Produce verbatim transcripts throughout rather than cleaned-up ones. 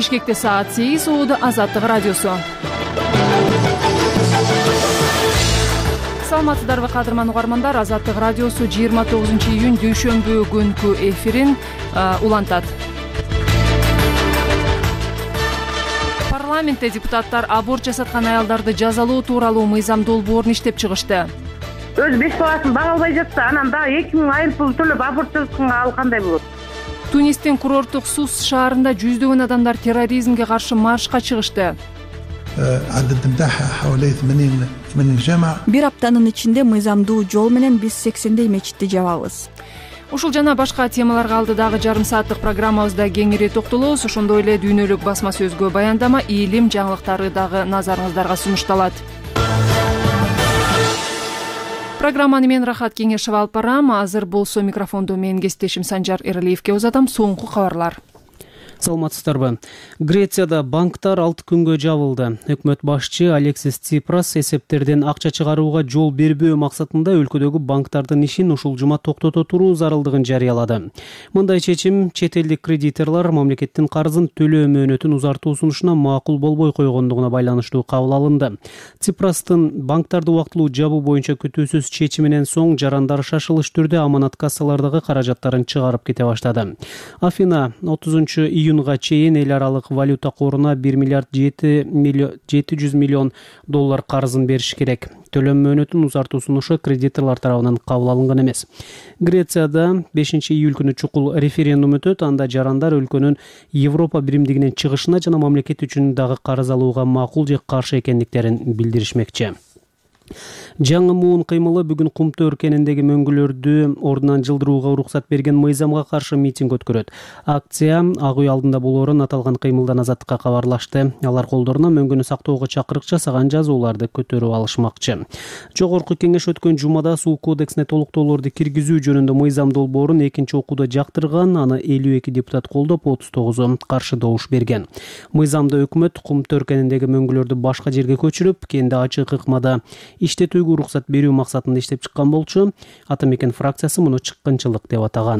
Бишкекте саат сегиз, Ууда Азаттык радиосу. Саламатсыздарбы кадырман угармандар, Азаттык радиосу жыйырма тогузунчу июнь дүйшөмбү күнкү эфирин улантат. Парламентте депутаттар аборт жасаткан аялдарды жазалоо тууралуу мыйзам долбоорун иштеп чыгышты. Өз беш баласын бага албай жатса, анан дагы эки миң айыр пул төлөп аборт жасатканга ал кандай болот? Тунистин курорттук Сус шаарында жүздөгөн адамдар терроризмге каршы маршка чыгышты. Бир аптанын ичинде мыйзамдуу жол менен биз сексендей мечитти жабабыз. Ушул жана башка темаларга алдыдагы жарым сааттык программабызда кеңири токтолобуз. Ошондой эле дүйнөлүк басма сөзгө баяндама, илим жаңылыктары дагы назарыңыздарга сунушталат. Программаны мен Рахат Кеңешева алып барам. Азыр болсо микрофонду менин кесиптешим Санжар Эралиевке узатам. Соңку кабарлар. Саламатсыздарбы. Грецияда банктар алты күнгө жабылды. Өкмөт башчы Алексис Ципрас эсептерден акча чыгарууга жол бербөө максатында өлкөдөгү банктардын ишин ушул жума токтото туруу зарылдыгын жарыялады. Мындай чечим чет элдик кредиторлор мамлекеттин карызын төлөө мөөнөтүн узартуу сунушуна макул болбой койгондугуна байланыштуу кабыл алынды. Ципрастын банктарды убактылуу жабуу боюнча күтүүсүз чечиминен соң жарандар шашылыш түрдө аманат кассалардагы каражаттарын чыгарып кете баштады. Афина отузунчу июнга чейин эл аралык валюта коруна бир миллиард жети жүз миллион доллар карызын бериш керек. Төлөм мөөнөтүн узартуу сунушу кредиторлор тарабынан кабыл алынган эмес. Грецияда бешинчи июль күнү чукул референдум өтөт. Анда жарандар өлкөнүн Европа биримдигинен чыгышына жана мамлекет үчүн дагы карыз алууга макул же каршы экендиктерин билдиришмекчи. Жаңы муун кыймылы бүгүн Кумту өркениндеги мөңгүлөрдү ордунан жылдырууга уруксат берген мыйзамга каршы митинг өткөрөт. Акция Ак үй алдында болоорун аталган кыймылдан Азаттыкка кабарлашты. Алар колдоруна мөңгүнү сактоого чакырык жасаган жазууларды көтөрүп алышмакчы. Жогорку кеңеш өткөн жумада суу кодексине толуктоолорду киргизүү жөнүндө мыйзам долбоорун экинчи окууда жактырган, аны элүү эки депутат колдоп, отуз тогузу каршы добуш берген. Мыйзамда өкмөт Кумту өркениндеги мөңгүлөрдү башка жерге көчүрүп, кенде ачык ыкмада иштетүүгө уруксат берүү максатында иштеп чыккан болчу. Ата мекен фракциясы муну чыккынчылык деп атаган.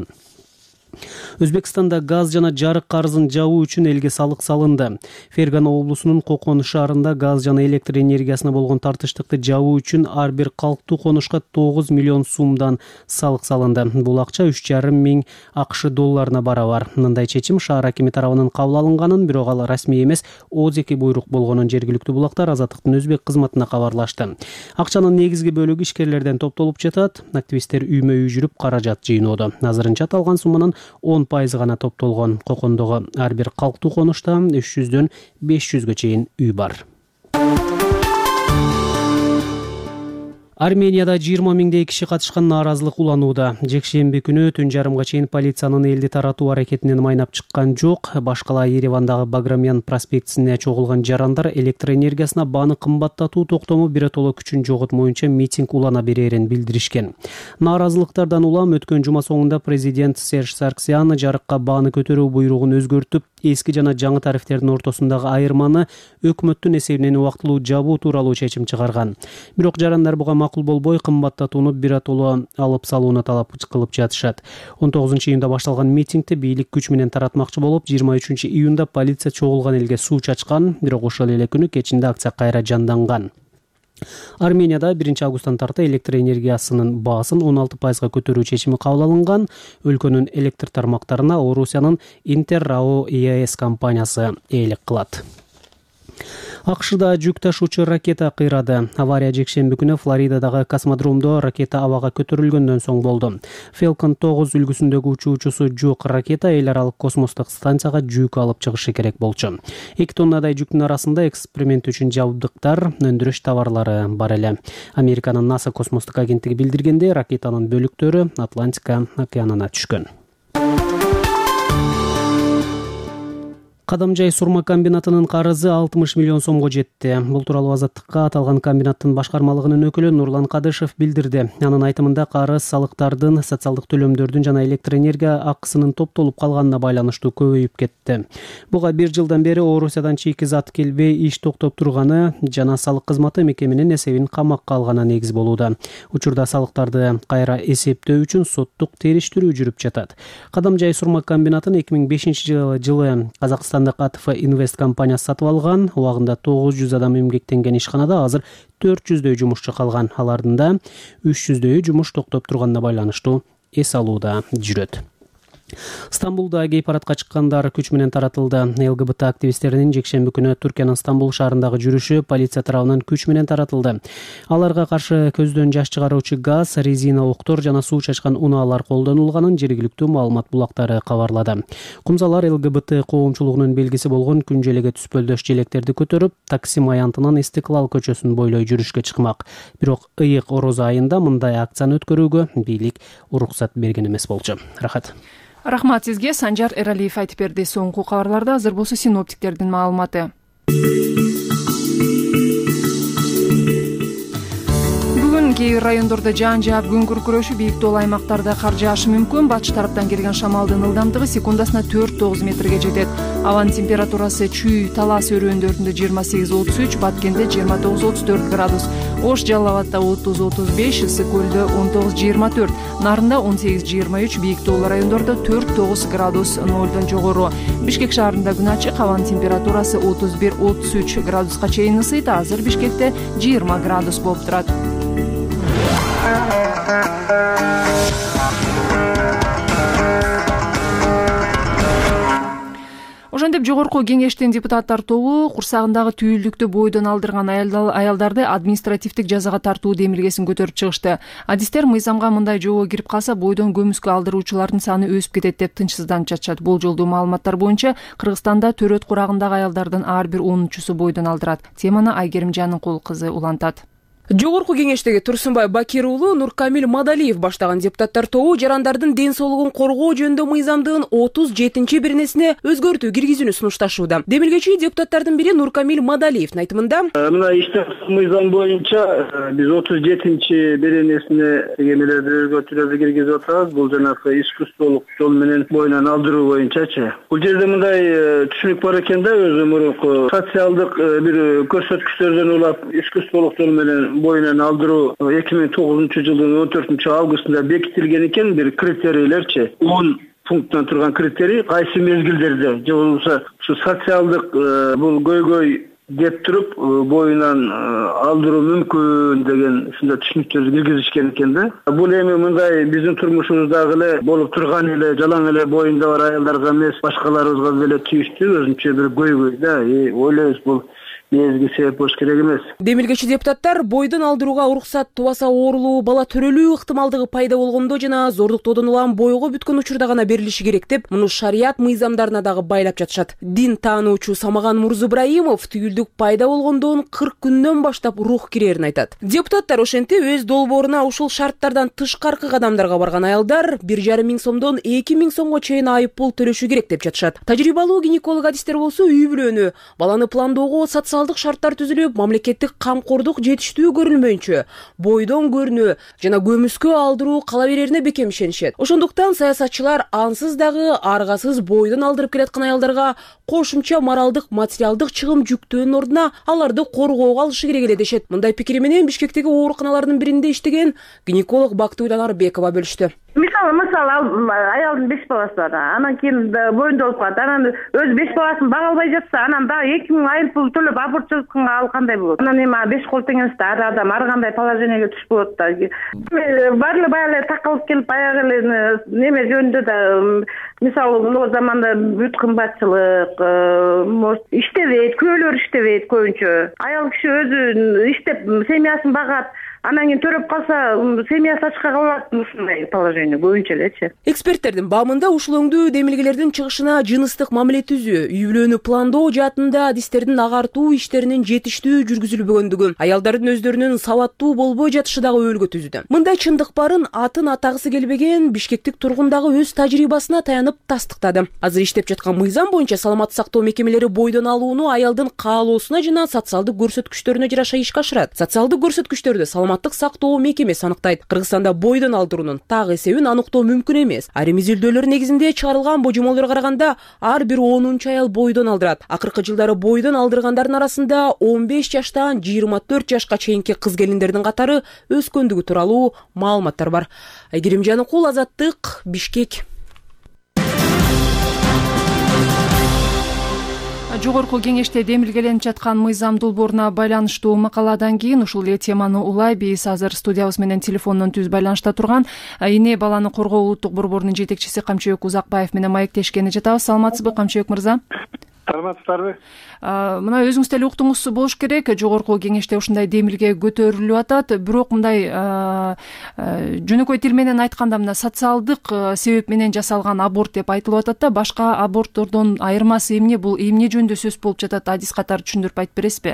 Өзбекстанда газ жана жарык карызын жабуу үчүн элге салык салынды. Фергана облусунун Кокон шаарында газ жана электр энергиясына болгон тартыштыкты жабуу үчүн ар бир калктуу конушка тогуз миллион сумдан салык салынды. Бул акча үч жарым миң АКШ долларына барабар. Мындай чечим шаар акими тарабынан кабыл алынганын, бирок ал расмий эмес, оозеки буйрук болгонун жергиликтүү булактар Азаттыктын өзбек кызматына кабарлашты. Акчанын негизги бөлүгү ишкерлерден топтолуп жатат. Активисттер үймө үй жүрүп каражат жыйноодо. Азырынча аталган сумманын он пайызы гана топтолгон. Кокондогу ар бир калктуу конушта үч жүздөн беш жүзгө чейин үй бар. Арменияда жыйырма миңдей киши катышкан нааразылык уланууда. Жекшемби күнү түн жарымга чейин полициянын элди таратуу аракетинен майнап чыккан жок. Башкала Еревандагы Баграмян проспектисине чогулган жарандар электр энергиясына бааны кымбаттатуу токтому биротоло күчүн жоготмоюнча митинг улана берерин билдиришкен. Нааразылыктардан улам өткөн жума соңунда президент Серж Сарксян жарыкка бааны көтөрүү буйругун өзгөртүп, эски жана жаңы тарифтердин ортосундагы айырманы өкмөттүн эсебинен убактылуу жабуу тууралуу чечим чыгарган. Бирок жарандар буга макул болбой, кымбаттатууну биротоло алып салууну талап кылып жатышат. он тогузунчу июнда башталган митингди бийлик күч менен таратмакчы болуп, жыйырма үчүнчү июнда полиция чогулган элге суу чачкан, бирок ошол эле күнү кечинде акция кайра жанданган. Арменияда биринчи августтан тарта электр энергиясынын баасын он алты пайызга көтөрүү чечими кабыл алынган. Өлкөнүн электр тармактарына Орусиянын Интеррао ИАЭС компаниясы ээлик кылат. АКШда жүк ташуучу ракета кыйрады. Авария жекшемби күнү Флоридадагы космодромдо ракета абага көтөрүлгөндөн соң болду. Falcon тогуз үлгүсүндөгү учуучусу жок ракета эл аралык космостук станцияга жүк алып чыгышы керек болчу. эки тоннадай жүктүн арасында эксперимент үчүн жабдыктар, өндүрүш товарлары бар эле. Американын НАСА космостук агенттиги билдиргенде, ракетанын бөлүктөрү Атлантика океанына түшкөн. Кадамжай сурма комбинатынын карызы алтымыш миллион сомго жетти. Бул тууралуу Азаттыкка аталган комбинаттын башкармалыгынын өкүлү Нурлан Кадышев билдирди. Анын айтымында карыз салыктардын, социалдык төлөмдөрдүн жана электр энергия акысынын топтолуп калганына байланыштуу көбөйүп кетти. Буга бир жылдан бери Орусиядан чийки зат келбей иш токтоп турганы жана салык кызматы мекеменин эсебин камакка алганы негиз болууда. Учурда салыктарды кайра эсептөө үчүн соттук териштирүү жүрүп жатат. Кадамжай сурма комбинатын эки миң бешинчи жылы Казакстан кыргызстандык АТФ Инвест компаниясы сатып алган. Убагында тогуз жүз адам эмгектенген ишканада азыр төрт жүздөй жумушчу калган. Алардын да үч жүздөйү жумуш токтоп турганына байланыштуу эс алууда жүрөт. Стамбулда гей парадка чыккандар күч менен таратылды. ЛГБТ активисттеринин жекшемби күнү Түркиянын Стамбул шаарындагы жүрүшү полиция тарабынан күч менен таратылды. Аларга каршы көздөн жаш чыгаруучу газ, резина октор жана суу чачкан унаалар колдонулганын жергиликтүү маалымат булактары кабарлады. Кумзалар ЛГБТ коомчулугунун белгиси болгон күн желеге түспөлдөш желектерди көтөрүп, Таксим аянтынан Истиклал көчөсүн бойлой жүрүшкө чыкмак. Бирок ыйык орозо айында мындай акцияны өткөрүүгө бийлик уруксат берген эмес болчу. Рахат. Рахмат сизге. Санжар Эралиев айтып берди. Соңку кабарларда азыр болсо синоптиктердин маалыматы. Бүгүн кээ бир райондордо жаан жаап күн күркүрөшү, бийик тоол аймактарда кар жаашы мүмкүн. Батыш тараптан келген шамалдын ылдамдыгы секундасына төрт тогуз метрге жетет. Абанын температурасы Чүй, Талас өрөөндөрүндө жыйырма сегиз отуз үч, Баткенде жыйырма тогуз отуз төрт градус, Ош Жалал Абадда отуз отуз беш, Ысык көлдө он тогуз жыйырма төрт, Нарында он сегиз жыйырма үч, бийик тоол райондордо төрт тогуз градус нолдон жогору. Бишкек шаарында күн ачык, абанын температурасы отуз бир отуз үч градуска чейин ысыйт. Азыр Бишкекте жыйырма градус болуп турат. Ошентип жогорку кеңештин депутаттар тобу курсагындагы түйүлдүктү бойдон алдырган аялдарды административдик жазага тартуу демилгесин көтөрүп чыгышты. Адистер мыйзамга мындай жобо кирип калса бойдон көмүскө алдыруучулардын саны өсүп кетет деп тынчсызданып жатышат. Болжолдуу маалыматтар боюнча Кыргызстанда төрөт курагындагы аялдардын ар бир онунчусу бойдон алдырат. Теманы Айгерим Жаныкул кызы улантат. Жогорку кеңештеги Турсунбай Бакир уулу Нуркамил Мадалиев баштаган депутаттар тобу жарандардын ден соолугун коргоо жөнүндө мыйзамдын отуз жетинчи беренесине өзгөртүү киргизүүнү сунушташууда. Демилгечи депутаттардын бири Нуркамил Мадалиевдин айтымында, мына иштер мыйзам боюнча биз отуз жетинчи беренесине эмелерди өзгөртүүлөрдү киргизип атабыз. Бул жанагы искусстволук жол менен бойдон алдыруу боюнчачы. Бул жерде мындай түшүнүк бар экен да, өзү мурунку социалдык бир көрсөткүчтөрдөн улап искусстволук жол менен бойынан алдыруу эки миң тогузунчу жылдын он төртүнчү августунда бекитилген экен. Бир критерийлерчи он пункттан турган критерий кайсы мезгилдерде же болбосо ушу социалдык бул көйгөй деп туруп боюнан алдыруу мүмкүн деген ушундай түшүнүктөрдү киргизишкен экен да. Бул эми мындай биздин турмушубуздагы эле болуп турган эле жалаң эле боюнда бар аялдарга эмес, башкаларыбызга деле тийиштүү өзүнчө бир көйгөй да. Ойлойбуз бул негизги себеп болуш керек эмес. Демилгечи депутаттар бойдон алдырууга уруксат тубаса оорулуу, бала төрөлүү ыктымалдыгы пайда болгондо жана зордуктоодон улам бойго бүткөн учурда гана берилиши керек деп, муну шарият мыйзамдарына дагы байлап жатышат. Дин таануучу Самаган Мурзубраимов түйүлдүк пайда болгондон кырк күндөн баштап рух кирерин айтат. Депутаттар ошентип өз долбооруна ушул шарттардан тышкаркы кадамдарга барган аялдар бир жарым миң сомдон эки миң сомго чейин айып пул төлөшү керек деп жатышат. Тажрыйбалуу гинеколог адистер болсо үй бүлөнү, баланы пландоого социалдык шарттар түзүлүп, мамлекеттик камкордук жетиштүү көрүлмөйүнчө бойдон көрүнүү жана көмүскө алдыруу кала берерине бекем ишенишет. Ошондуктан саясатчылар ансыз дагы аргасыз бойдон алдырып келаткан аялдарга кошумча моралдык, материалдык чыгым жүктөөнүн ордуна аларды коргоого алышы керек эле дешет. Мындай пикири менен Бишкектеги ооруканалардын биринде иштеген гинеколог Бактыгүл Анарбекова бөлүштү. Мисалы, мисалы, аялдын беш баласы бар. Анан кийин боюнда болуп калат. Анан өз беш баласын бага албай жатса, анан дагы эки миң айыл пул төлөп аборт жасатканга ал кандай болот? Анан эми беш кол теңесте ар адам ар кандай положениеге түшүп болот да. Баары эле баягы эле такалып келип, баягы эле неме жөнүндө да, мисалы, могу заманда бүт кымбатчылык, может, иштебейт, күйөөлөр иштебейт көбүнчө. Аял киши өзү иштеп, семьясын багат. Анан кийин төрөп калса, семьясы ачка калат, ушундай положение көбүнчө элечи. Эксперттердин баамында ушул өңдүү демилгелердин чыгышына жыныстык мамиле түзүү, үй бүлөнү пландоо жаатында адистердин агартуу иштеринин жетиштүү жүргүзүлбөгөндүгү, аялдардын өздөрүнүн сабаттуу болбой жатышы дагы өбөлгө түзүүдө. Мындай чындык барын атын атагысы келбеген бишкектик тургун дагы өз тажрыйбасына таянып тастыктады. Азыр иштеп жаткан мыйзам боюнча саламаттык сактоо мекемелери бойдон алууну аялдын каалоосуна жана социалдык көрсөткүчтөрүнө жараша ишке ашырат. Социалдык көрсөткүчтөрдү саламаттык сактоо мекемеси аныктайт. Кыргызстанда бойдон алдыруунун так эсебин аныктоо мүмкүн эмес. Айрым изилдөөлөр негизинде чыгарылган божомолдорго караганда ар бир онунчу аял бойдон алдырат. Акыркы жылдары бойдон алдыргандардын арасында он беш жаштан жыйырма төрт жашка чейинки кыз келиндердин катары өскөндүгү тууралуу маалыматтар бар. Айгерим Жаныкул, Азаттык, Бишкек. жогорку кеңеште демилгеленип жаткан мыйзам долбооруна байланыштуу макаладан кийин ушул эле теманы улай биз азыр студиябыз менен телефондон түз байланышта турган эне баланы коргоо улуттук борборунун жетекчиси Камчыбек Узакбаев менен маектешкени жатабыз. Саламатсызбы, Камчыбек мырза? Саламатсыздарбы? Мына өзүңүз деле уктуңуз болуш керек, жогорку кеңеште ушундай демилге көтөрүлүп атат. Бирок мындай жөнөкөй тил менен айтканда мына социалдык себеп менен жасалган аборт деп айтылып атат да, башка аборттордон айырмасы эмне? Бул эмне жөнүндө сөз болуп жатат? Адис катары түшүндүрүп айтып бересизби?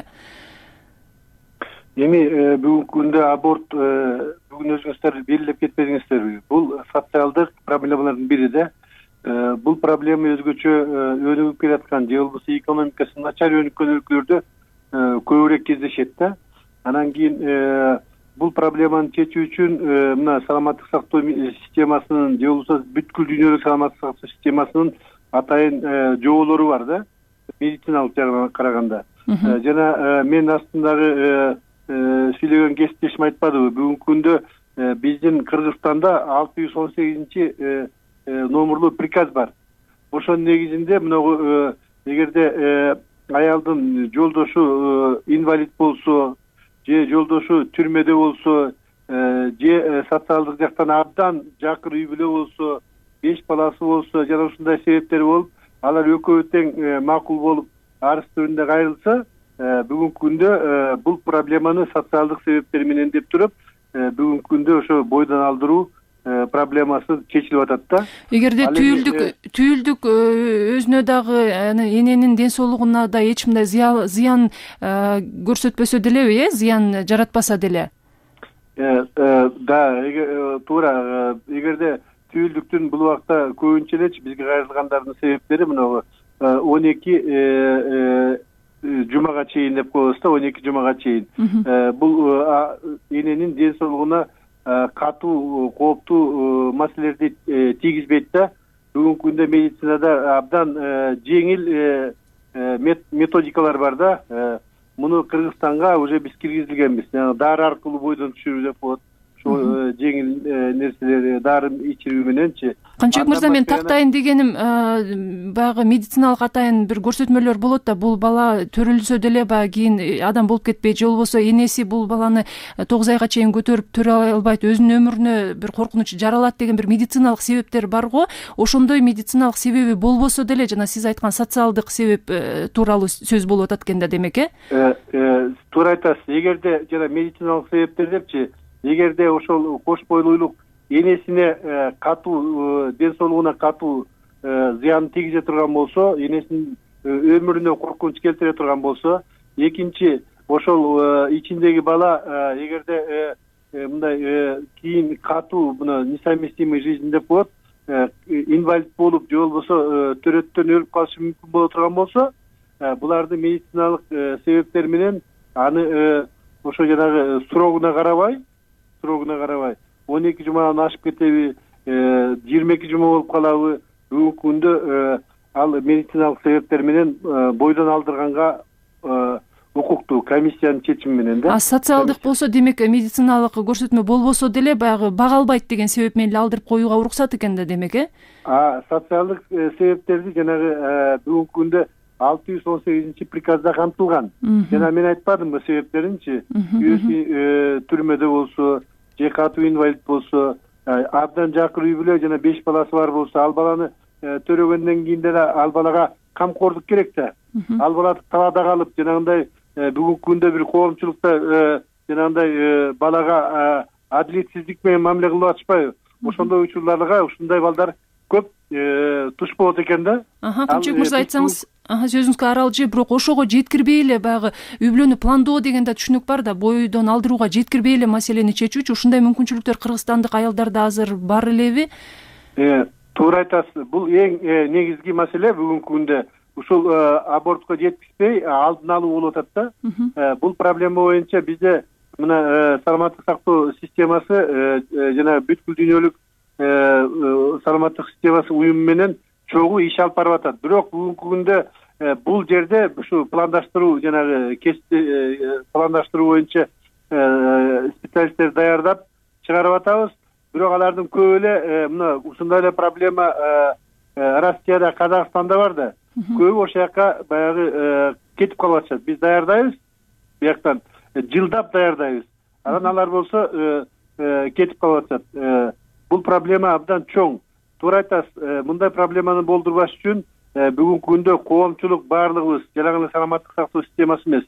Эми бүгүнкү күндө аборт бүгүн өзүңүздөр белгилеп кетпедиңиздерби? Бул социалдык проблемалардын бири да. Бул проблема өзгөчө өнүгүп келаткан же болбосо экономикасы начар өнүккөн өлкөлөрдө көбүрөөк кездешет да. Анан кийин бул проблеманы чечүү үчүн мына саламаттык сактоо системасынын же болбосо бүткүл дүйнөлүк саламаттык сактоо системасынын атайын жоболору бар да, медициналык жагынан караганда. Жана мен астындагы сүйлөгөн кесиптешим айтпадыбы, бүгүнкү күндө биздин Кыргызстанда алты жүз он сегизинчи номерлуу приказ бар. Ошонун негизинде мына эгерде аялдын жолдошу инвалид болсо, же жолдошу түрмөдө болсо, же социалдык жактан абдан жакыр үй бүлө болсо, беш баласы болсо, жана ушундай себептер болуп, алар экөө тең макул болуп арыз түрүндө кайрылса, бүгүнкү күндө бул проблеманы социалдык себептер менен деп туруп, бүгүнкү күндө ошо бойдон алдыруу проблемасы чечилип атат да. Эгерде түйүлдүк түйүлдүк өзүнө дагы эненин ден соолугуна да эч кандай зыян көрсөтпөсө делеби, э, зыян жаратпаса деле? Да, туура. Эгерде түйүлдүктүн бул убакта көбүнчө элечи бизге кайрылгандардын себептери мына он эки жумага чейин деп коебуз да, он эки жумага чейин. Бул эненин ден соолугуна катуу кооптуу маселелерди тийгизбейт да. Бүгүнкү күндө медицинада абдан жеңил методикалар бар да. Муну Кыргызстанга уже биз киргизилгенбиз. Дары аркылуу бойдон түшүрүү деп коет. Ошо жеңил нерселер, дары ичирүү мененчи. Камчыбек мырза, мен тактайын дегеним, баягы медициналык атайын бир көрсөтмөлөр болот да, бул бала төрөлсө деле баягы кийин адам болуп кетпейт, же болбосо энеси бул баланы тогуз айга чейин көтөрүп төрө албайт, өзүнүн өмүрүнө бир коркунуч жаралат деген бир медициналык себептер бар го. Ошондой медициналык себеби болбосо деле, жана сиз айткан социалдык себеп тууралуу сөз болуп атат экен да, демек, э? Туура айтасыз. Эгерде жана медициналык себептер депчи, эгерде ошол кош бойлуулук энесине катуу, ден соолугуна катуу зыян тийгизе турган болсо, энесинин өмүрүнө коркунуч келтире турган болсо, экинчи ошол ичиндеги бала эгерде мындай кийин катуу мына несовместимый жизнь деп коет, инвалид болуп же болбосо төрөттөн өлүп калышы мүмкүн боло турган болсо, буларды медициналык себептер менен аны ошо жанагы срогуна карабай, срогуна карабай он эки жумадан ашып кетеби, жыйырма эки жума болуп калабы, бүгүнкү күндө ал медициналык себептер менен бойдон алдырганга укуктуу, комиссиянын чечими менен да. А социалдык болсо, демек медициналык көрсөтмө болбосо деле баягы бага албайт деген себеп менен эле алдырып коюуга уруксат экен да, демек, э? А социалдык себептерди жанагы бүгүнкү күндө алты жүз он сегизинчи приказда камтылган. Жана мен айтпадымбы себептеринчи? Күйөөсү түрмөдө болсо, же катуу инвалид болсо, абдан жакыр үй бүлө жана беш баласы бар болсо, ал баланы төрөгөндөн кийин деле ал балага камкордук керек да. Ал бала талаада калып, жанагындай бүгүнкү күндө бир коомчулукта жанагындай балага адилетсиздик менен мамиле кылып атышпайбы? Ошондой учурларга ушундай балдар көп туш болот экен да. Камчыбек мырза, айтсаңыз, сөзүңүзгө аралжы, бирок ошого жеткирбей эле баягы үй бүлөнү пландоо деген да түшүнүк бар да, бойдон алдырууга жеткирбей эле маселени чечүүчү ушундай мүмкүнчүлүктөр кыргызстандык аялдарда азыр бар элеби? Туура айтасыз. Бул эң негизги маселе бүгүнкү күндө. Ушул абортко жеткизбей алдын алуу болуп атат да. Бул проблема боюнча бизде мына саламаттык сактоо системасы жана бүткүл дүйнөлүк саламаттык системасы уюму менен чогуу иш алып барып атат. Бирок бүгүнкү күндө бул жерде ушу пландаштыруу жанагы пландаштыруу боюнча специалисттер даярдап чыгарып атабыз. Бирок алардын көбү эле мына ушундай эле проблема Россияда, Казакстанда бар да. көбү ошол жака баягы кетип калып атышат. Биз даярдайбыз, бияктан жылдап даярдайбыз. Анан алар болсо кетип калып атышат. Бул проблема абдан чоң. Туура айтасыз, мындай проблеманы болдурбаш үчүн бүгүнкү күндө коомчулук баардыгыбыз жалаң эле саламаттык сактоо системасы эмес,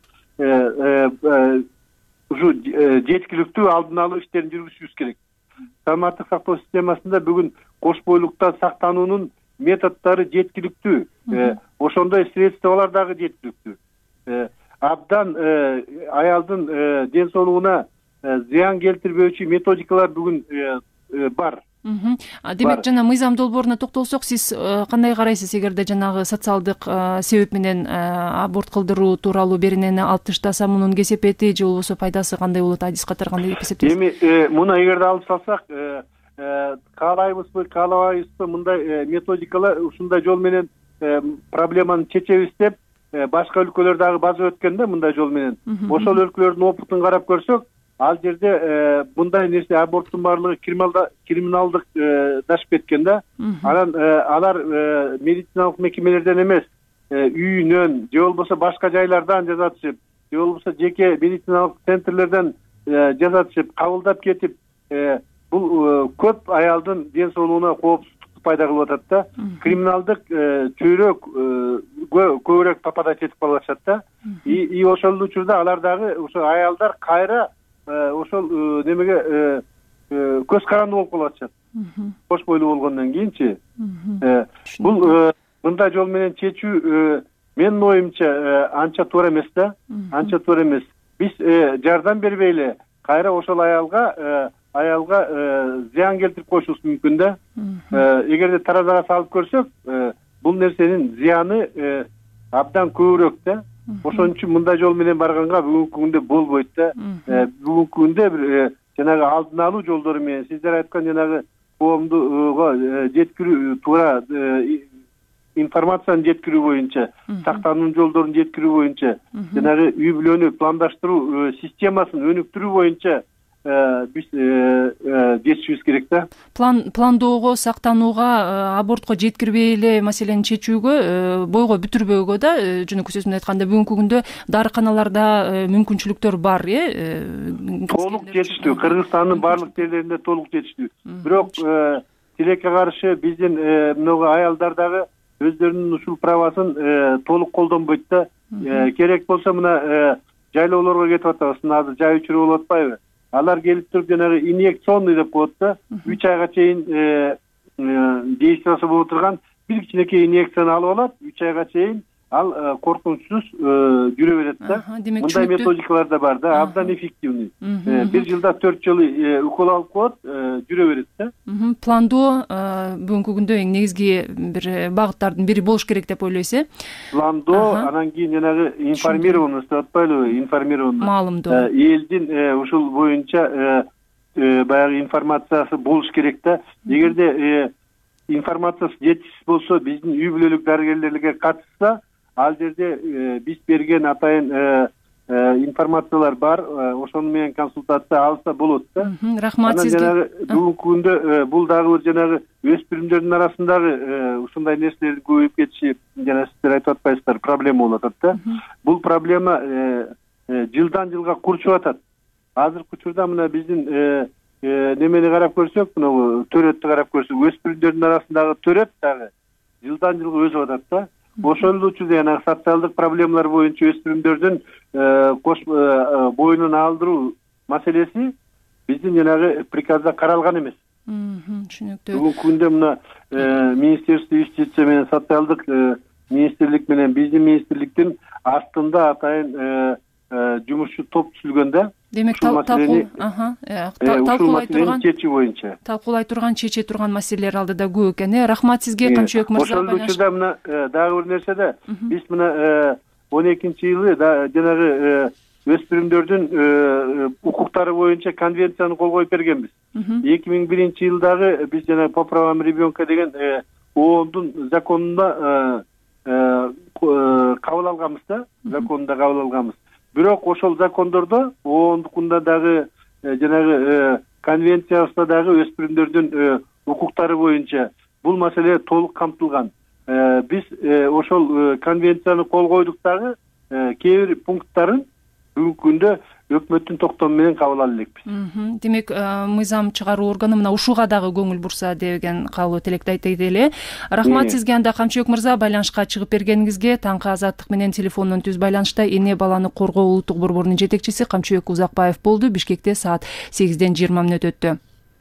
ушу жеткиликтүү алдын алуу иштерин жүргүзүшүбүз керек. Саламаттык сактоо системасында бүгүн кош бойлуктан сактануунун методдору жеткиликтүү, ошондой средстволор дагы жеткиликтүү. Абдан аялдын ден соолугуна зыян келтирбөөчү методикалар бүгүн бар. Демек, жана мыйзам долбооруна токтолсок, сиз кандай карайсыз, эгерде жанагы социалдык себеп менен аборт кылдыруу тууралуу беренени алып таштаса, мунун кесепети же болбосо пайдасы кандай болот, адис катары кандай деп эсептейсиз? Эми муну эгерде алып салсак, каалайбызбы, каалабайбызбы, мындай методикалар ушундай жол менен проблеманы чечебиз деп башка өлкөлөр дагы база өткөн да, мындай жол менен. Ошол өлкөлөрдүн опытын карап көрсөк, ал жерде мындай нерсе, аборттун баардыгы криминалдыкташып кеткен да. Анан алар медициналык мекемелерден эмес, үйүнөн же болбосо башка жайлардан жазатышып, же болбосо жеке медициналык центрлерден жазатышып, кабылдап кетип, бул көп аялдын ден соолугуна коопсуздукту пайда кылып атат да. Криминалдык чөйрөк көбүрөөк пападать этип калып атышат да. И ошол учурда алар дагы ошо аялдар кайра ошол немеге көз карандуу болуп калып атышат. Кош бойлуу болгондон кийинчи. Бул мындай жол менен чечүү менин оюмча анча туура эмес да. Анча туура эмес. Биз жардам бербей эле кайра ошол аялга аялга зыян келтирип коюшубуз мүмкүн да. Эгерде таразага салып көрсөк, бул нерсенин зыяны абдан көбүрөөк да. Ошон үчүн мындай жол менен барганга бүгүнкү күндө болбойт да. Бүгүнкү күндө бир жанагы алдын алуу жолдору менен, сиздер айткан жанагы коомдуга жеткирүү, туура информацияны жеткирүү боюнча, сактануунун жолдорун жеткирүү боюнча, жанагы үй бүлөнү пландаштыруу системасын өнүктүрүү боюнча биз жетишибиз керек да. Пландоого, сактанууга, абортко жеткирбей эле маселени чечүүгө, бойго бүтүрбөөгө да, жөнөкөй сөз менен айтканда, бүгүнкү күндө дарыканаларда мүмкүнчүлүктөр бар, э? Толук жетиштүү. Кыргызстандын баардык жерлеринде толук жетиштүү. Бирок тилекке каршы биздин мынагу аялдар дагы өздөрүнүн ушул правасын толук колдонбойт да. Керек болсо мына жайлоолорго кетип атабыз, азыр жай учуру болуп атпайбы? Алар келип туруп жанагы инъекционный деп коет да, үч айга чейин действиясы боло турган бир кичинекей инъекцияны алып алат, үч айга чейин ал коркунучсуз жүрө берет да. Мындай методикалар да бар да, абдан эффективный. Бир жылда төрт жолу укол алып коет, жүрө берет да. Пландоо бүгүнкү күндө эң негизги бир багыттардын бири болуш керек деп ойлойсуз, э? Пландоо, анан кийин жанагы информированность деп атпайлыбы, информированность. Маалымдоо. Элдин ушул боюнча баягы информациясы болуш керек да. Эгерде информациясы жетишсиз болсо, биздин үй бүлөлүк дарыгерлерге катышса, ал жерде биз берген атайын информациялар бар, ошону менен консультация алса болот да. Рахмат сизге. Бүгүнкү күндө бул дагы жанагы өспүрүмдөрдүн арасындагы ушундай нерселердин көбөйүп кетиши, жана сиздер айтып атпайсыздар, проблема болуп атат да. Бул проблема жылдан жылга курчуп атат. Азыркы учурда мына биздин немени карап көрсөк, мына төрөттү карап көрсөк, өспүрүмдөрдүн арасындагы төрөт дагы жылдан жылга өсүп атат да. Ошол учурда жана социалдык проблемалар боюнча өспүрүмдөрдүн кош боюнун алдыруу маселеси биздин жанагы приказда каралган эмес. Түшүнүктүү. Бүгүнкү күндө мына Министерство юстиция менен социалдык министрлик менен биздин министрликтин астында атайын жумушчу топ түзүлгөн да. Демек, талкуулай турган чечүү боюнча. Талкуулай турган, чече турган маселелер алдыда көп экен, э? Рахмат сизге, Камчыбек мырза. Ошол учурда мына дагы бир нерсе да, биз мына он экинчи жылы жанагы өспүрүмдөрдүн укуктары боюнча конвенцияны кол коюп бергенбиз. эки миң биринчи жылдагы биз жана по правам ребенка деген оондун законунда кабыл алганбыз да, законунда кабыл алганбыз. Бирок ошол закондордо оондукунда дагы жанагы конвенциясында дагы өспүрүмдөрдүн укуктары боюнча бул маселе толук камтылган. биз ошол конвенцияны кол койдук дагы кээ бир пункттарын бүгүнкү күндө өкмөттүн токтому менен кабыл ала элекпиз. Демек, мыйзам чыгаруу органы мына ушуга дагы көңүл бурса деген каалоо тилекти айтайт эле. Рахмат сизге анда Камчыбек мырза, байланышка чыгып бергениңизге. Таңкы Азаттык менен телефондон түз байланышта эне баланы коргоо улуттук борборунун жетекчиси Камчыбек Узакбаев болду. Бишкекте саат сегизден жыйырма мүнөт өттү.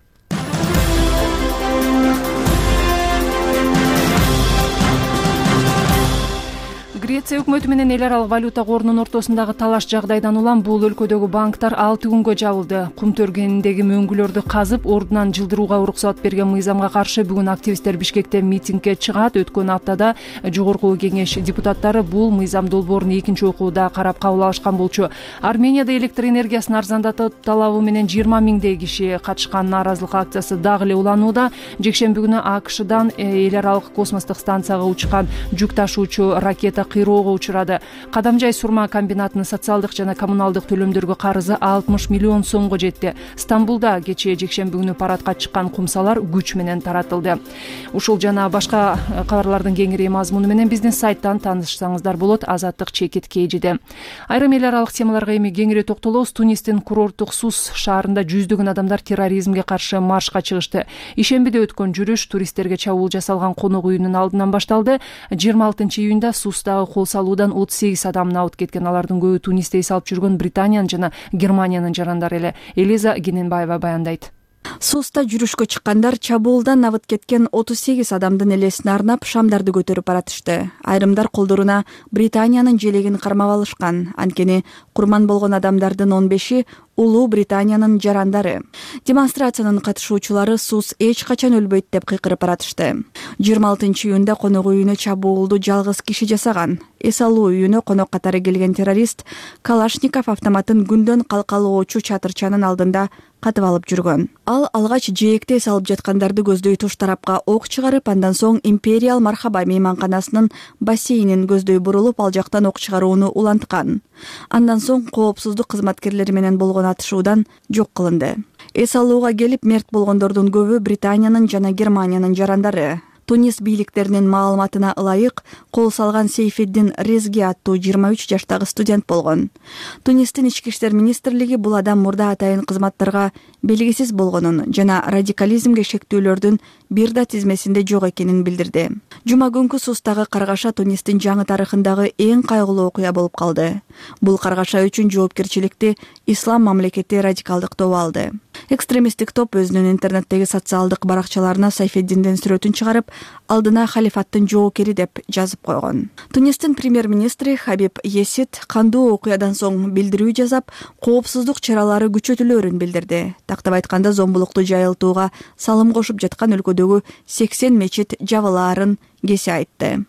Греция өкмөтү менен эл аралык валюта корунун ортосундагы талаш жагдайдан улам бул өлкөдөгү банктар алты күнгө жабылды. Кум төргениндеги мөңгүлөрдү казып, ордунан жылдырууга уруксат берген мыйзамга каршы бүгүн активисттер Бишкекте митингге чыгат. Өткөн аптада жогорку кеңеш депутаттары бул мыйзам долбоорун экинчи окууда карап кабыл алышкан болчу. Арменияда электр энергиясын арзандатуу талабы менен жыйырма миңдей киши катышкан нааразылык акциясы дагы эле уланууда. Жекшемби күнү АКШдан эл аралык космостук станцияга учкан жүк ташуучу ракета кыйроого учурады. Кадамжай сурма комбинатынын социалдык жана коммуналдык төлөмдөргө карызы алтымыш миллион сомго жетти. Стамбулда кечээ жекшемби күнү парадка чыккан кумсалар күч менен таратылды. Ушул жана башка кабарлардын кеңири мазмуну менен биздин сайттан таанышсаңыздар болот. Азаттык чекит кейжиде. Айрым эл аралык темаларга эми кеңири токтолобуз. Тунистин курорттук Сус шаарында жүздөгөн адамдар терроризмге каршы маршка чыгышты. Ишембиде өткөн жүрүш туристтерге чабуул жасалган конок үйүнүн алдынан башталды. жыйырма алтынчы июнда Сустагы кол салуудан отуз сегиз адам абыт кеткен. Алардын көбү Тунисте эс алып жүргөн Британиянын жана Германиянын жарандары эле. Элиза Гененбаева баяндайт. Суста жүрүшкө чыккандар чабуулдан абыт кеткен отуз сегиз адамдын элесине арнап шамдарды көтөрүп баратышты. Айрымдар колдоруна Британиянын желегин кармап алышкан. Анткени курман болгон адамдардын он беши Улуу Британиянын жарандары. Демонстрациянын катышуучулары Сус эч качан өлбөйт деп кыйкырып баратышты. жыйырма алтынчы июнда конок үйүнө чабуулду жалгыз киши жасаган. Эс алуу үйүнө конок катары келген террорист Калашников автоматын күндөн калкалоочу чатырчанын алдында катып алып жүргөн. Ал алгач жээкте эс алып жаткандарды көздөй туш тарапка ок чыгарып, андан соң Империал Мархаба мейманканасынын бассейнин көздөй бурулуп, ал жактан ок чыгарууну уланткан. Андан соң коопсуздук кызматкерлери менен болгон атышуудан жок кылынды. Эс алууга келип мерт болгондордун көбү Британиянын жана Германиянын жарандары. Тунис бийликтеринин маалыматына ылайык, кол салган Сейфеддин Резги аттуу жыйырма үч жаштагы студент болгон. Тунистин ички иштер министрлиги бул адам мурда атайын кызматтарга белгисиз болгонун жана радикализмге шектүүлөрдүн бир да тизмесинде жок экенин билдирди. Жума күнкү Сустагы каргаша Тунистин жаңы тарыхындагы эң кайгылуу окуя болуп калды. Бул каргаша үчүн жоопкерчиликти Ислам мамлекети радикалдык тобу алды. Экстремисттик топ өзүнүн интернеттеги социалдык баракчаларына Сайфеддиндин сүрөтүн чыгарып, алдына халифаттын жоокери деп жазып койгон. Тунистин премьер-министри Хабиб Есид кандуу окуядан соң билдирүү жасап, коопсуздук чаралары күчөтүлөөрүн билдирди. Тактап айтканда, зомбулукту жайылтууга салым кошуп жаткан өлкөдөгү сексен мечит жабылаарын кесе айтты.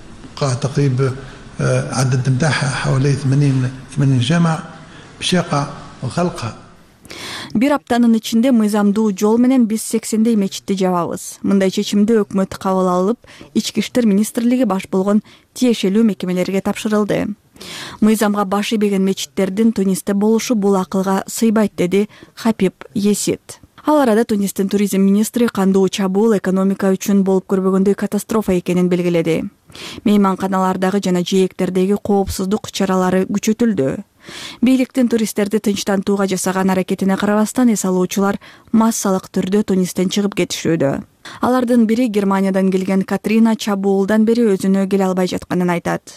عدد نتاعها حوالي ثمانين جامع بشاقة وخلقها. Бир аптанын ичинде мыйзамдуу жол менен биз сексендей мечитти жабабыз. Мындай чечимди өкмөт кабыл алып, ички иштер министрлиги баш болгон тиешелүү мекемелерге тапшырылды. Мыйзамга баш ийбеген мечиттердин Тунисте болушу бул акылга сыйбайт, деди Хабиб Есид. Ал арада Тунистин туризм министри кандуу чабуул экономика үчүн болуп көрбөгөндөй катастрофа экенин белгиледи. Мейманканалардагы жана жээктердеги коопсуздук чаралары күчөтүлдү. Бийликтин туристтерди тынчтантууга жасаган аракетине карабастан, эс алуучулар массалык түрдө Тунистен чыгып кетишүүдө. Алардын бири Германиядан келген Катрина чабуулдан бери өзүнө келе албай жатканын айтат.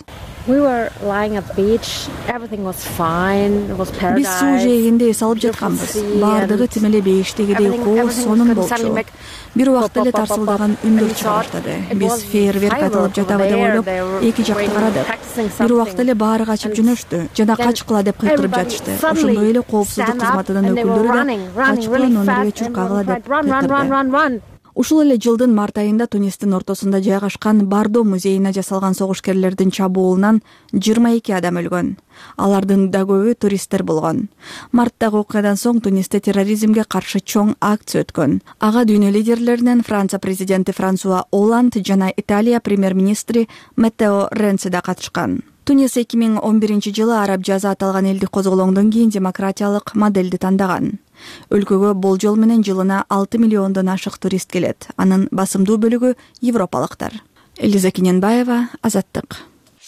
Биз суу жээгинде эс алып жатканбыз. Баардыгы тим эле бейиштегидей кооз, сонун болчу. Бир убакта эле тарсылдаган үндөр чыга баштады. Биз фейерверк атылып жатабы деп ойлоп, эки жакты карадык. Бир убакта эле баары качып жөнөштү жана качкыла деп кыйкырып жатышты. Ошондой эле коопсуздук кызматынын өкүлдөрү да качкыла номерге чуркагыла деп кыйкырды. Ушул эле жылдын март айында Тунистин ортосунда жайгашкан Бардо музейине жасалган согушкерлердин чабуулунан жыйырма эки адам өлгөн. Алардын да көбү туристтер болгон. Марттагы окуядан соң Тунисте терроризмге каршы чоң акция өткөн. Ага дүйнө лидерлеринен Франция президенти Франсуа Олланд жана Италия премьер-министри Маттео Ренци да катышкан. Тунис эки миң он биринчи жылы араб жаза аталган элди козголоңдон кийин демократиялык моделди тандаган. Өлкөгө болжол менен жылына алты миллиондон ашык турист келет. Анын басымдуу бөлүгү европалыктар. Элиза Кененбаева, Азаттык.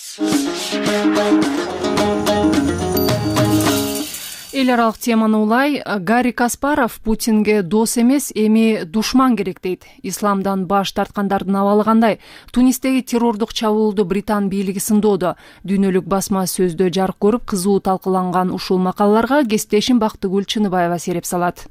Эл аралык теманы улай, Гарри Каспаров Путинге дос эмес, эми душман керек дейт. Исламдан баш тарткандардын абалы кандай? Тунистеги террордук чабуулду Британ бийлиги сындоодо. Дүйнөлүк басма сөздө жарык көрүп, кызуу талкууланган ушул макалаларга кесиптешим Бактыгүл Чыныбаева сереп салат.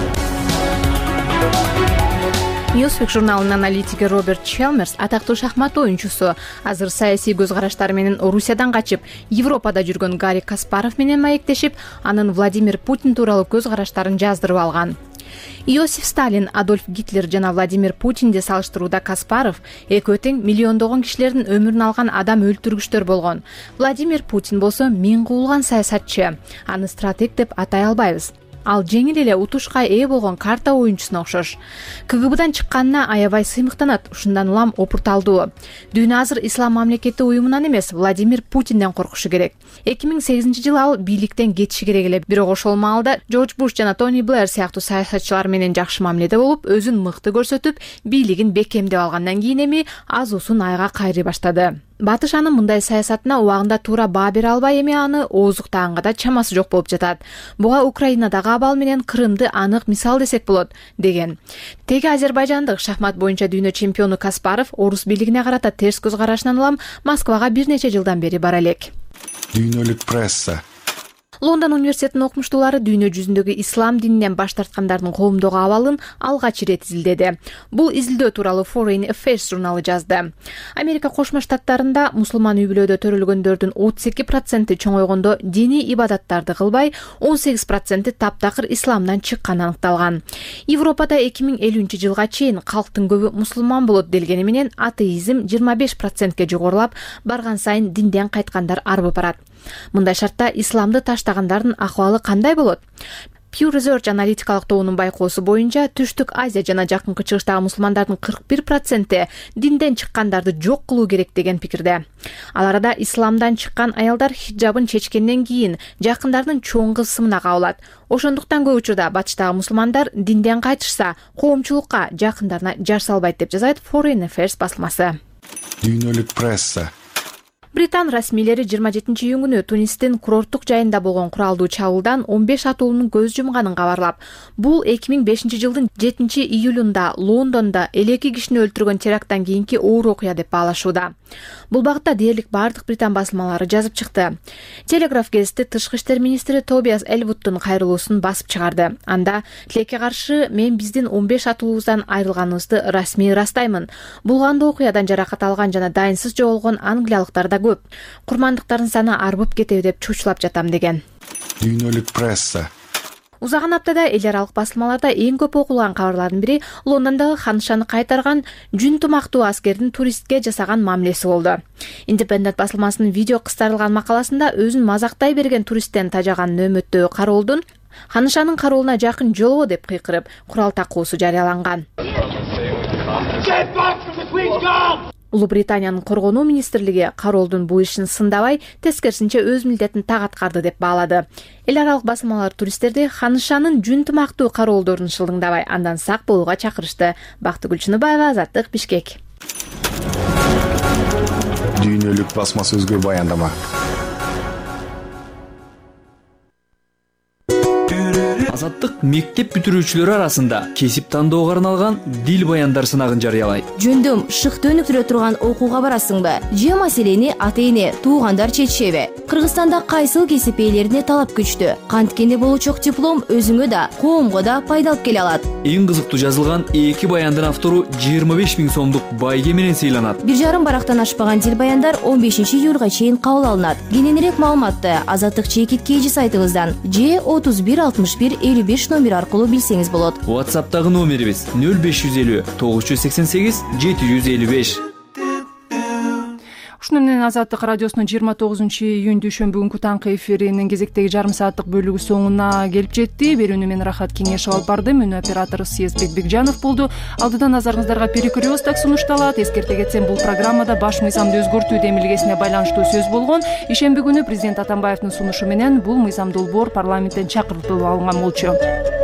Newsweek журналынын аналитиги Роберт Челмерс атактуу шахмат оюнчусу, азыр саясий көз караштары менен Орусиядан качып, Европада жүргөн Гарри Каспаров менен маектешип, анын Владимир Путин тууралуу көз караштарын жаздырып алган. Иосиф Сталин, Адольф Гитлер жана Владимир Путинди салыштырууда Каспаров экөө тең миллиондогон кишилердин өмүрүн алган адам өлтүргүчтөр болгон. Владимир Путин болсо миң куулган саясатчы. Аны стратег деп атай албайбыз. Ал жеңил эле утушка ээ болгон карта оюнчусуна окшош. КГБдан чыкканына аябай сыймыктанат, ушундан улам опурталдуу. Дүйнө азыр ислам мамлекети уюмунан эмес, Владимир Путинден коркушу керек. эки миң сегизинчи жылы ал бийликтен кетиши керек эле. Бирок ошол маалда Джордж Буш жана Тони Блэр сыяктуу саясатчылар менен жакшы мамиледе болуп, өзүн мыкты көрсөтүп, бийлигин бекемдеп алгандан кийин эми аз усун айга кайрый баштады. Батыш анын мындай саясатына убагында туура баа бере албай, эми аны ооздуктаганга да чамасы жок болуп жатат. Буга Украинадагы абал менен Крымды анык мисал десек болот, деген. Теги азербайжандык шахмат боюнча дүйнө чемпиону Каспаров орус бийлигине карата терс көз карашынан улам Москвага бир нече жылдан бери бара элек. Дүйнөлүк пресса. Лондон университетинин окумуштуулары дүйнө жүзүндөгү ислам дининен баш тарткандардын коомдогу абалын алгач ирет изилдеди. Бул изилдөө тууралуу Foreign Affairs журналы жазды. Америка Кошмо Штаттарында мусулман үй бүлөдө төрөлгөндөрдүн отуз эки проценти чоңойгондо диний ибадаттарды кылбай, он сегиз проценти таптакыр исламдан чыкканы аныкталган. Европада эки миң элүүнчү жылга чейин калктын көбү мусулман болот делгени менен атеизм жыйырма беш процентке жогорулап, барган сайын динден кайткандар арбып барат. Мындай шартта исламды таштагандардын акыбалы кандай болот? Pew Research аналитикалык тобунун байкоосу боюнча Түштүк Азия жана Жакынкы Чыгыштагы мусулмандардын кырк бир проценти динден чыккандарды жок кылуу керек деген пикирде. Ал арада исламдан чыккан аялдар хиджабын чечкенден кийин жакындардын чоң кысымына кабылат. Ошондуктан көп учурда батыштагы мусулмандар динден кайтышса, коомчулукка, жакындарына жар салбайт деп жазайт Foreign Affairs басылмасы. Дүйнөлүк пресса. Британ расмийлери жыйырма жетинчи июнь күнү Тунистин курорттук жайында болгон куралдуу чабуулдан он беш атуулунун көз жумганын кабарлап, бул эки миң бешинчи жылдын жетинчи июлунда Лондондо элүү эки кишини өлтүргөн теракттан кийинки оор окуя деп баалашууда. Бул багытта дээрлик бардык Британ басылмалары жазып чыкты. Телеграф гезити тышкы иштер министри Тобиас Элвудтун кайрылуусун басып чыгарды. Анда тилекке каршы мен биздин он беш атуулубуздан айрылганыбызды расмий ырастаймын. Бул кандуу окуядан жаракат алган жана дайынсыз жоголгон англиялыктар да көп. Курмандыктардын саны арбып кетеби деп чучулап жатам деген. Дүйнөлүк пресса. Узаган аптада эл аралык басылмаларда эң көп окулган кабарлардын бири Лондондогу ханышаны кайтарган жүн тумактуу аскердин туристке жасаган мамилеси болду. Independent басылмасынын видео кыстарылган макаласында өзүн мазактай берген туристтен тажаган нөөмөттөгү кароолдун ханышанын кароолуна жакын жолобо деп кыйкырып, курал такуусу жарыяланган. Улуу Британиянын коргонуу министрлиги кароолдун бул ишин сындабай, тескерисинче өз милдетин так аткарды деп баалады. Эл аралык басылмалар туристтерди ханышанын жүн тумактуу кароолдорун шылдыңдабай, андан сак болууга чакырышты. Бактыгүл Чыныбаева, Азаттык, Бишкек. Дүйнөлүк басма сөзгө баяндама. Азаттык мектеп бүтүрүүчүлөрү арасында кесип тандоого арналган дил баяндар сынагын жарыялайт. Жөндөм шыкты өнүктүрө турган окууга барасыңбы? Же маселени ата-эне, туугандар чечишеби? Кыргызстанда кайсыл кесип ээлерине талап күчтүү? Канткени болучок диплом өзүңө да, коомго да пайда алып келе алат. Эң кызыктуу жазылган эки баяндын автору жыйырма беш миң сомдук байге менен сыйланат. Бир жарым барактан ашпаган дил баяндар он бешинчи июлга чейин кабыл алынат. Кененирээк маалыматты Азаттык чекит кейжи сайтыбыздан же отуз бир алтымыш бир элүү беш номер аркылуу билсеңиз болот. WhatsApp'тагы номерибиз нөл беш жүз элүү тогуз жүз сексен сегиз жети жүз элүү беш. Ушуну менен Азаттык радиосунун жыйырма тогузунчу июнь дүйшөмбү күнкү таңкы эфиринин кезектеги жарым сааттык бөлүгү соңуна келип жетти. Берүүнү мен Рахат Кеңешов алып бардым. Өнү оператору Съездбек Бекжанов болду. Алдыдан назарыңыздарга перекуриоз так сунушталат. Эскерте кетсем, бул программада баш мыйзамды өзгөртүү демилгесине байланыштуу сөз болгон. Ишемби күнү президент Атамбаевдин сунушу менен бул мыйзам долбоор парламенттен чакыртылып алынган болчу.